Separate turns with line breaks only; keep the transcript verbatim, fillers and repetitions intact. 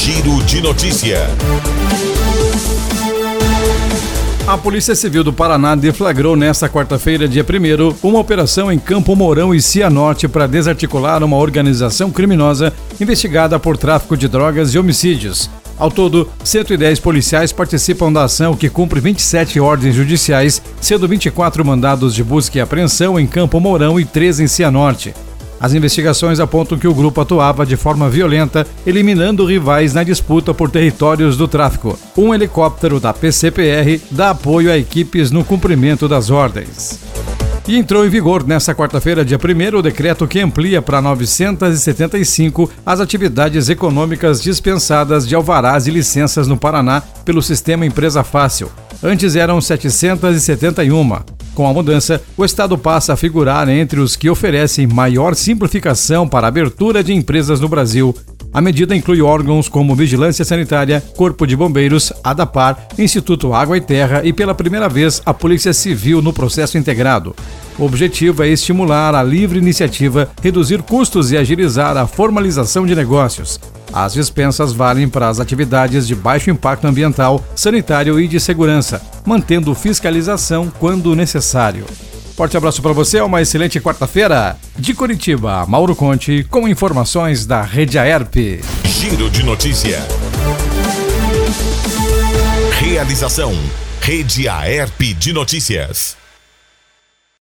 Giro de Notícia.
A Polícia Civil do Paraná deflagrou nesta quarta-feira, dia primeiro, uma operação em Campo Mourão e Cianorte para desarticular uma organização criminosa investigada por tráfico de drogas e homicídios. Ao todo, cento e dez policiais participam da ação, que cumpre vinte e sete ordens judiciais, sendo vinte e quatro mandados de busca e apreensão em Campo Mourão e três em Cianorte. As investigações apontam que o grupo atuava de forma violenta, eliminando rivais na disputa por territórios do tráfico. Um helicóptero da P C P R dá apoio a equipes no cumprimento das ordens. E entrou em vigor nesta quarta-feira, dia primeiro, o decreto que amplia para novecentas e setenta e cinco as atividades econômicas dispensadas de alvarás e licenças no Paraná pelo sistema Empresa Fácil. Antes eram setecentas e setenta e uma. Com a mudança, o Estado passa a figurar entre os que oferecem maior simplificação para a abertura de empresas no Brasil. A medida inclui órgãos como Vigilância Sanitária, Corpo de Bombeiros, ADAPAR, Instituto Água e Terra e, pela primeira vez, a Polícia Civil no processo integrado. O objetivo é estimular a livre iniciativa, reduzir custos e agilizar a formalização de negócios. As dispensas valem para as atividades de baixo impacto ambiental, sanitário e de segurança, mantendo fiscalização quando necessário. Forte abraço para você, uma excelente quarta-feira. De Curitiba, Mauro Conte, com informações da Rede Aerp.
Giro de Notícia. Realização: Rede Aerp de Notícias.